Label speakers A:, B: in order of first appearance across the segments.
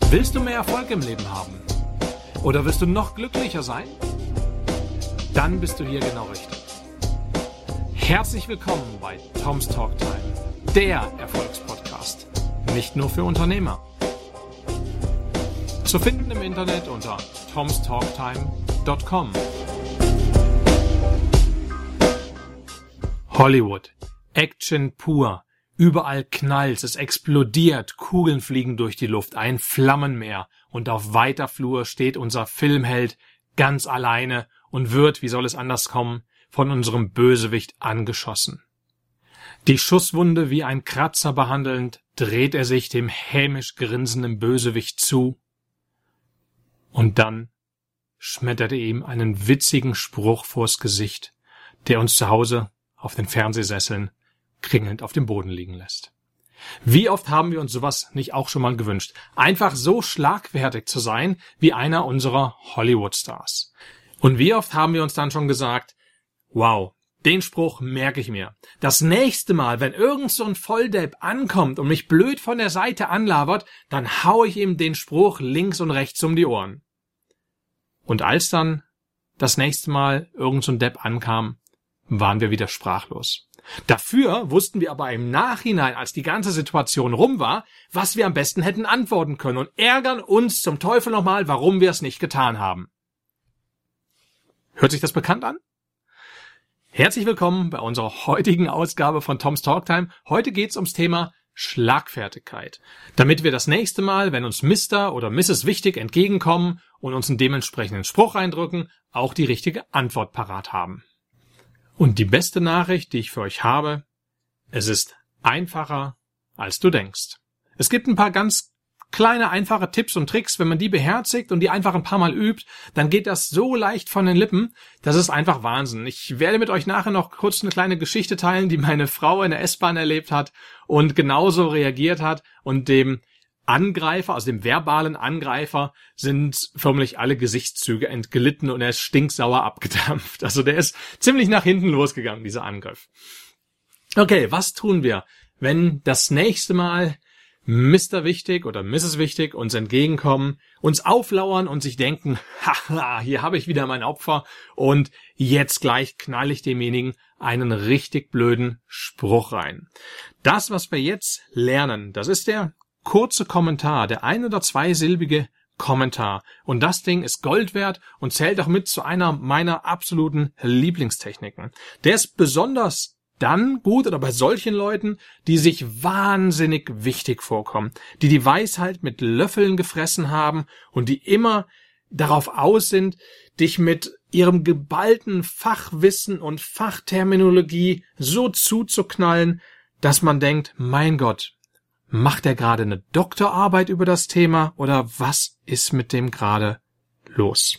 A: Willst du mehr Erfolg im Leben haben? Oder willst du noch glücklicher sein? Dann bist du hier genau richtig. Herzlich willkommen bei Tom's Talk Time, der Erfolgspodcast. Nicht nur für Unternehmer. Zu finden im Internet unter tomstalktime.com. Hollywood. Action pur. Überall knallt, es explodiert, Kugeln fliegen durch die Luft, ein Flammenmeer. Und auf weiter Flur steht unser Filmheld ganz alleine und wird, wie soll es anders kommen, von unserem Bösewicht angeschossen. Die Schusswunde wie ein Kratzer behandelnd, dreht er sich dem hämisch grinsenden Bösewicht zu. Und dann schmettert er ihm einen witzigen Spruch vors Gesicht, der uns zu Hause auf den Fernsehsesseln kringelnd auf dem Boden liegen lässt. Wie oft haben wir uns sowas nicht auch schon mal gewünscht? Einfach so schlagfertig zu sein wie einer unserer Hollywood-Stars. Und wie oft haben wir uns dann schon gesagt, wow, den Spruch merke ich mir. Das nächste Mal, wenn irgend so ein Volldepp ankommt und mich blöd von der Seite anlabert, dann hau ich ihm den Spruch links und rechts um die Ohren. Und als dann das nächste Mal irgend so ein Depp ankam, waren wir wieder sprachlos. Dafür wussten wir aber im Nachhinein, als die ganze Situation rum war, was wir am besten hätten antworten können und ärgern uns zum Teufel nochmal, warum wir es nicht getan haben. Hört sich das bekannt an? Herzlich willkommen bei unserer heutigen Ausgabe von Tom's Talk Time. Heute geht's ums Thema Schlagfertigkeit. Damit wir das nächste Mal, wenn uns Mr. oder Mrs. Wichtig entgegenkommen und uns einen dementsprechenden Spruch reindrücken, auch die richtige Antwort parat haben. Und die beste Nachricht, die ich für euch habe, es ist einfacher, als du denkst. Es gibt ein paar ganz kleine, einfache Tipps und Tricks. Wenn man die beherzigt und die einfach ein paar Mal übt, dann geht das so leicht von den Lippen. Das ist einfach Wahnsinn. Ich werde mit euch nachher noch kurz eine kleine Geschichte teilen, die meine Frau in der S-Bahn erlebt hat und genauso reagiert hat und dem Angreifer, also dem verbalen Angreifer, sind förmlich alle Gesichtszüge entglitten und er ist stinksauer abgedampft. Also der ist ziemlich nach hinten losgegangen, dieser Angriff. Okay, was tun wir, wenn das nächste Mal Mr. Wichtig oder Mrs. Wichtig uns entgegenkommen, uns auflauern und sich denken, haha, hier habe ich wieder mein Opfer und jetzt gleich knall ich demjenigen einen richtig blöden Spruch rein. Das, was wir jetzt lernen, das ist der kurze Kommentar, der ein- oder zweisilbige Kommentar. Und das Ding ist Gold wert und zählt auch mit zu einer meiner absoluten Lieblingstechniken. Der ist besonders dann gut oder bei solchen Leuten, die sich wahnsinnig wichtig vorkommen, die die Weisheit mit Löffeln gefressen haben und die immer darauf aus sind, dich mit ihrem geballten Fachwissen und Fachterminologie so zuzuknallen, dass man denkt, mein Gott, macht er gerade eine Doktorarbeit über das Thema oder was ist mit dem gerade los?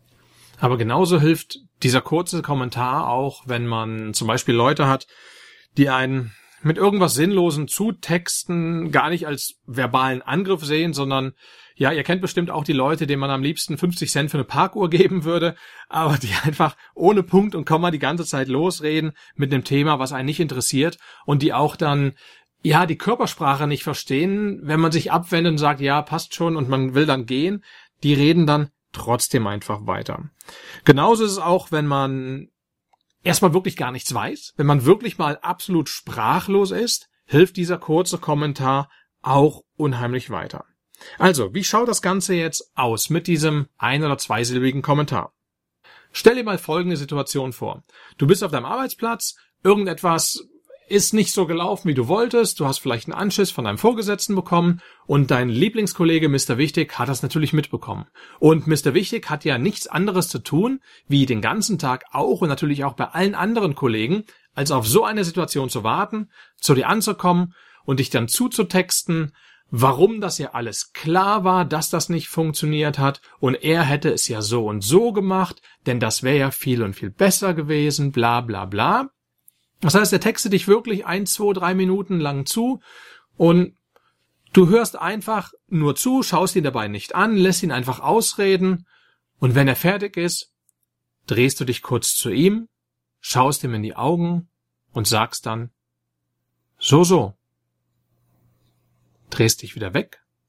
A: Aber genauso hilft dieser kurze Kommentar auch, wenn man zum Beispiel Leute hat, die einen mit irgendwas Sinnlosen zutexten, gar nicht als verbalen Angriff sehen, sondern, ja, ihr kennt bestimmt auch die Leute, denen man am liebsten 50 Cent für eine Parkuhr geben würde, aber die einfach ohne Punkt und Komma die ganze Zeit losreden mit einem Thema, was einen nicht interessiert und die auch dann die Körpersprache nicht verstehen, wenn man sich abwendet und sagt, ja, passt schon und man will dann gehen, die reden dann trotzdem einfach weiter. Genauso ist es auch, wenn man erstmal wirklich gar nichts weiß, wenn man wirklich mal absolut sprachlos ist, hilft dieser kurze Kommentar auch unheimlich weiter. Also, wie schaut das Ganze jetzt aus mit diesem ein- oder zweisilbigen Kommentar? Stell dir mal folgende Situation vor. Du bist auf deinem Arbeitsplatz, irgendetwas ist nicht so gelaufen, wie du wolltest, du hast vielleicht einen Anschiss von deinem Vorgesetzten bekommen und dein Lieblingskollege Mr. Wichtig hat das natürlich mitbekommen. Und Mr. Wichtig hat ja nichts anderes zu tun, wie den ganzen Tag auch und natürlich auch bei allen anderen Kollegen, als auf so eine Situation zu warten, zu dir anzukommen und dich dann zuzutexten, warum das ja alles klar war, dass das nicht funktioniert hat und er hätte es ja so und so gemacht, denn das wäre ja viel und viel besser gewesen, bla bla bla. Das heißt, er textet dich wirklich 1, 2, 3 Minuten lang zu und du hörst einfach nur zu, schaust ihn dabei nicht an, lässt ihn einfach ausreden und wenn er fertig ist, drehst du dich kurz zu ihm, schaust ihm in die Augen und sagst dann, so, drehst dich wieder weg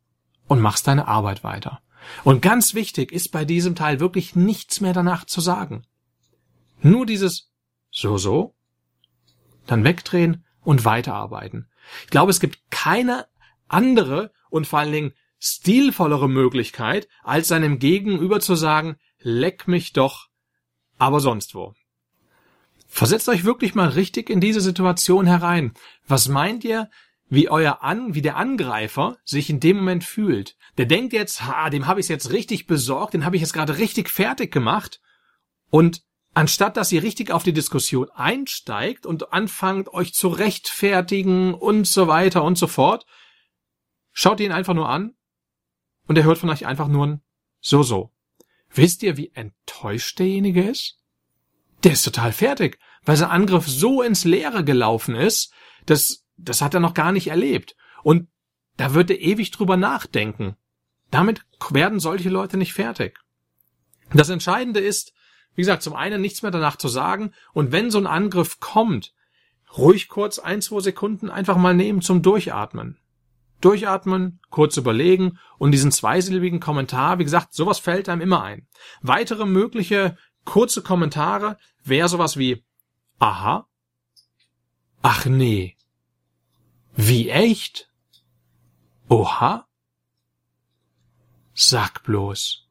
A: und machst deine Arbeit weiter. Und ganz wichtig ist bei diesem Teil wirklich nichts mehr danach zu sagen. Nur dieses so, dann wegdrehen und weiterarbeiten. Ich glaube, es gibt keine andere und vor allen Dingen stilvollere Möglichkeit, als seinem Gegenüber zu sagen, leck mich doch, aber sonst wo. Versetzt euch wirklich mal richtig in diese Situation herein. Was meint ihr, wie der Angreifer sich in dem Moment fühlt? Der denkt jetzt, dem habe ich es jetzt richtig besorgt, den habe ich jetzt gerade richtig fertig gemacht. Und anstatt dass ihr richtig auf die Diskussion einsteigt und anfangt, euch zu rechtfertigen und so weiter und so fort, schaut ihn einfach nur an und er hört von euch einfach nur ein so. Wisst ihr, wie enttäuscht derjenige ist? Der ist total fertig, weil sein Angriff so ins Leere gelaufen ist, das hat er noch gar nicht erlebt. Und da wird er ewig drüber nachdenken. Damit werden solche Leute nicht fertig. Das Entscheidende ist, wie gesagt, zum einen nichts mehr danach zu sagen und wenn so ein Angriff kommt, ruhig kurz 1-2 Sekunden einfach mal nehmen zum Durchatmen. Durchatmen, kurz überlegen und diesen zweisilbigen Kommentar, wie gesagt, sowas fällt einem immer ein. Weitere mögliche kurze Kommentare wäre sowas wie aha, ach nee, wie echt, oha, sag bloß,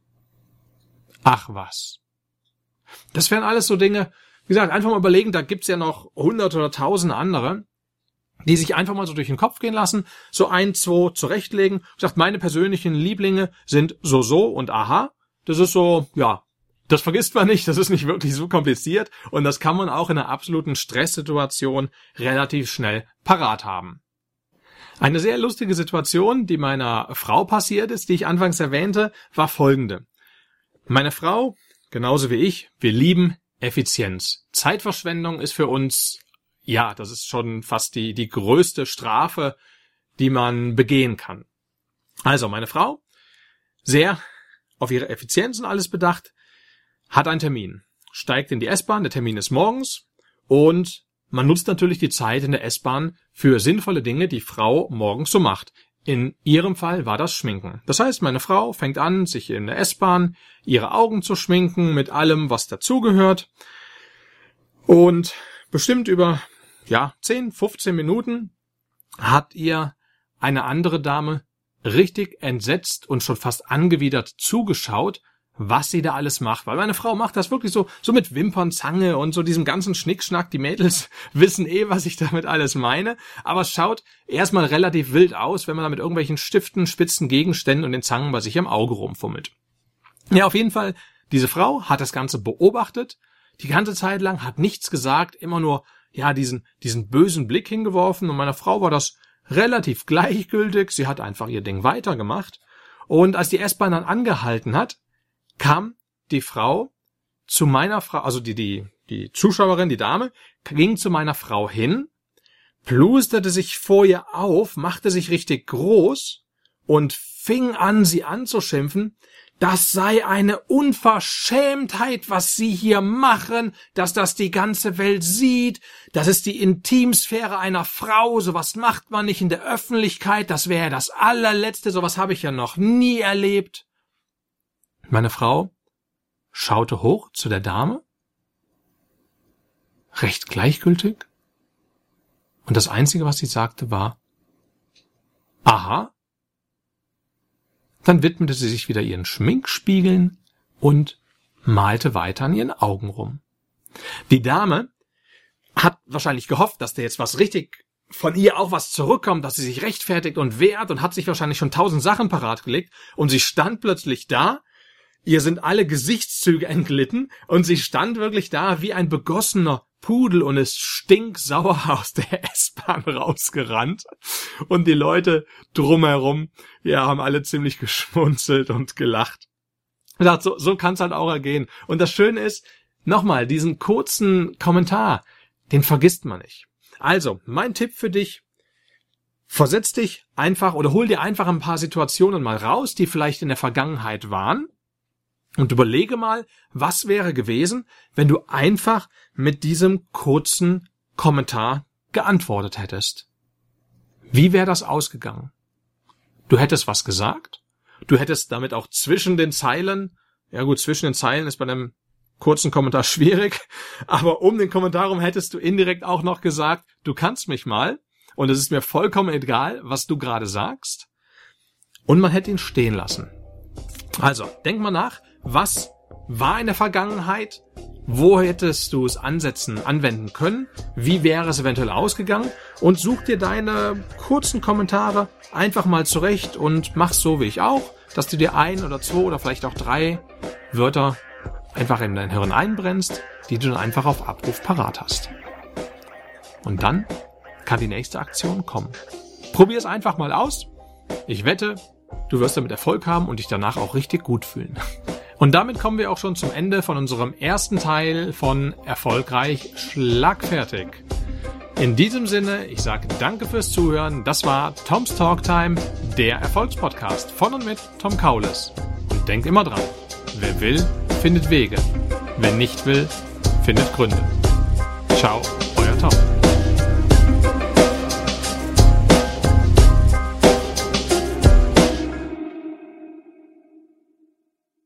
A: ach was. Das wären alles so Dinge, wie gesagt, einfach mal überlegen, da gibt's ja noch 100 oder 1000 andere, die sich einfach mal so durch den Kopf gehen lassen, so 1-2 zurechtlegen. Ich sag, meine persönlichen Lieblinge sind so und aha. Das ist so, ja, das vergisst man nicht, das ist nicht wirklich so kompliziert und das kann man auch in einer absoluten Stresssituation relativ schnell parat haben. Eine sehr lustige Situation, die meiner Frau passiert ist, die ich anfangs erwähnte, war folgende. Meine Frau, genauso wie ich, wir lieben Effizienz. Zeitverschwendung ist für uns, ja, das ist schon fast die größte Strafe, die man begehen kann. Also meine Frau, sehr auf ihre Effizienz und alles bedacht, hat einen Termin, steigt in die S-Bahn, der Termin ist morgens und man nutzt natürlich die Zeit in der S-Bahn für sinnvolle Dinge, die Frau morgens so macht. In ihrem Fall war das Schminken. Das heißt, meine Frau fängt an, sich in der S-Bahn ihre Augen zu schminken mit allem, was dazugehört. Und bestimmt über 10, 15 Minuten hat ihr eine andere Dame richtig entsetzt und schon fast angewidert zugeschaut, was sie da alles macht. Weil meine Frau macht das wirklich so mit Wimpernzange und so diesem ganzen Schnickschnack. Die Mädels wissen was ich damit alles meine. Aber es schaut erstmal relativ wild aus, wenn man da mit irgendwelchen Stiften, spitzen Gegenständen und den Zangen bei sich am Auge rumfummelt. Ja, auf jeden Fall, diese Frau hat das Ganze beobachtet, die ganze Zeit lang, hat nichts gesagt, immer nur, diesen bösen Blick hingeworfen und meiner Frau war das relativ gleichgültig. Sie hat einfach ihr Ding weitergemacht. Und als die S-Bahn dann angehalten hat, kam die Frau zu meiner Frau, also die Zuschauerin, die Dame, ging zu meiner Frau hin, plusterte sich vor ihr auf, machte sich richtig groß und fing an, sie anzuschimpfen, das sei eine Unverschämtheit, was sie hier machen, dass das die ganze Welt sieht, das ist die Intimsphäre einer Frau, sowas macht man nicht in der Öffentlichkeit, das wäre das allerletzte, sowas habe ich ja noch nie erlebt. Meine Frau schaute hoch zu der Dame, recht gleichgültig, und das Einzige, was sie sagte, war, aha. Dann widmete sie sich wieder ihren Schminkspiegeln und malte weiter an ihren Augen rum. Die Dame hat wahrscheinlich gehofft, dass da jetzt was richtig von ihr auch was zurückkommt, dass sie sich rechtfertigt und wehrt und hat sich wahrscheinlich schon 1000 Sachen parat gelegt und sie stand plötzlich da. Ihr sind alle Gesichtszüge entglitten und sie stand wirklich da wie ein begossener Pudel und ist stinksauer aus der S-Bahn rausgerannt. Und die Leute drumherum, haben alle ziemlich geschmunzelt und gelacht. Ich dachte, so kann es halt auch ergehen. Und das Schöne ist, nochmal, diesen kurzen Kommentar, den vergisst man nicht. Also, mein Tipp für dich, versetz dich einfach oder hol dir einfach ein paar Situationen mal raus, die vielleicht in der Vergangenheit waren. Und überlege mal, was wäre gewesen, wenn du einfach mit diesem kurzen Kommentar geantwortet hättest. Wie wäre das ausgegangen? Du hättest was gesagt Du hättest damit auch zwischen den Zeilen, ja gut, zwischen den Zeilen ist bei einem kurzen Kommentar schwierig, aber um den Kommentar rum hättest du indirekt auch noch gesagt, du kannst mich mal und es ist mir vollkommen egal, was du gerade sagst. Und man hätte ihn stehen lassen. Also, denk mal nach, was war in der Vergangenheit? Wo hättest du es anwenden können? Wie wäre es eventuell ausgegangen? Und such dir deine kurzen Kommentare einfach mal zurecht und mach's so wie ich auch, dass du dir 1 oder 2 oder vielleicht auch 3 Wörter einfach in dein Hirn einbrennst, die du dann einfach auf Abruf parat hast. Und dann kann die nächste Aktion kommen. Probier es einfach mal aus. Ich wette, du wirst damit Erfolg haben und dich danach auch richtig gut fühlen. Und damit kommen wir auch schon zum Ende von unserem ersten Teil von Erfolgreich Schlagfertig. In diesem Sinne, ich sage danke fürs Zuhören. Das war Tom's Talk Time, der Erfolgspodcast von und mit Tom Kaules. Und denk immer dran, wer will, findet Wege. Wer nicht will, findet Gründe. Ciao, euer Tom.